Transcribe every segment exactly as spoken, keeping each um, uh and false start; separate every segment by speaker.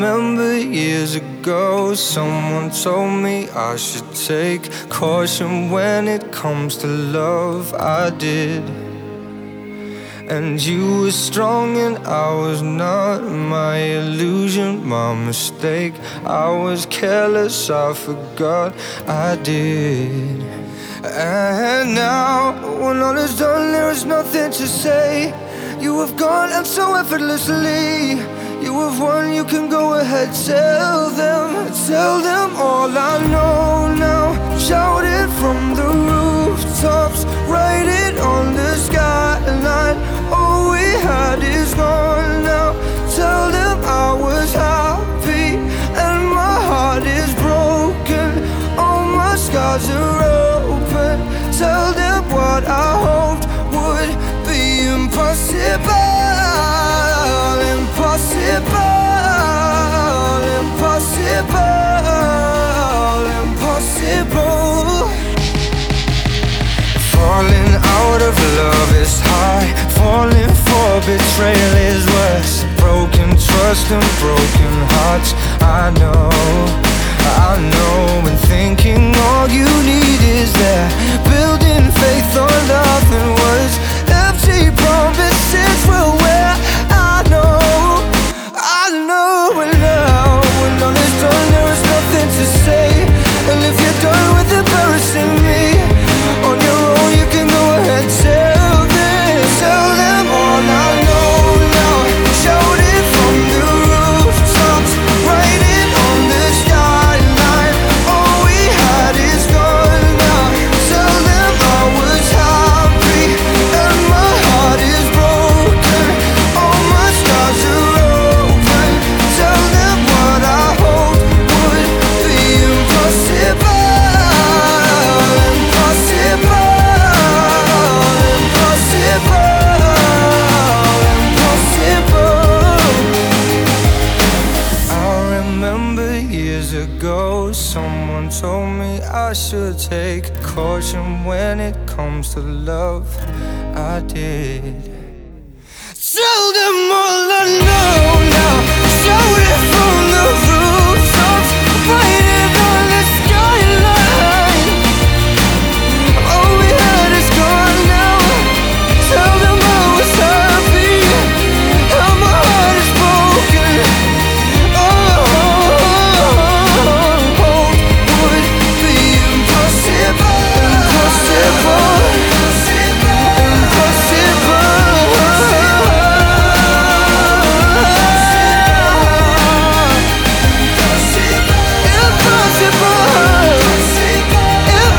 Speaker 1: remember years ago, someone told me I should take caution when it comes to love. I did. And you were strong and I was not. My illusion, my mistake. I was careless, I forgot I did. And now, when all is done, there is nothing to say. You have gone and so effortlessly. You have won, you can go ahead, tell them. Tell them all I know now. Shout it from the rooftops, write it on the skyline. All we had is gone now. Tell them I was happy and my heart is broken. All my scars are open. Tell them what I hoped would be impossible. Impossible, impossible, impossible. Falling out of love is high. Falling for betrayal is worse. Broken trust and broken hearts. I know, I know. And thinking all you need is there. Building faith on nothing words. Empty promises will wear. I know, I know. And now, when all is done, there is nothing to say. And if you're done with embarrassing me on your own, you can go ahead, tell them. Tell them all I know now. Shout it from the rooftops, write it on the skyline. All we had is gone now. Tell them I was happy and my heart is broken. All my scars are open. Tell them what I hoped would be impossible. Ago, someone told me I should take caution when it comes to love. I did. Tell them all I know now. Shout it from the rooftops, write it on the skyline. All we had is gone now. Tell them I was happy and my heart is broken.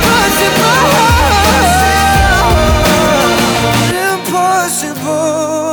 Speaker 1: Impossible.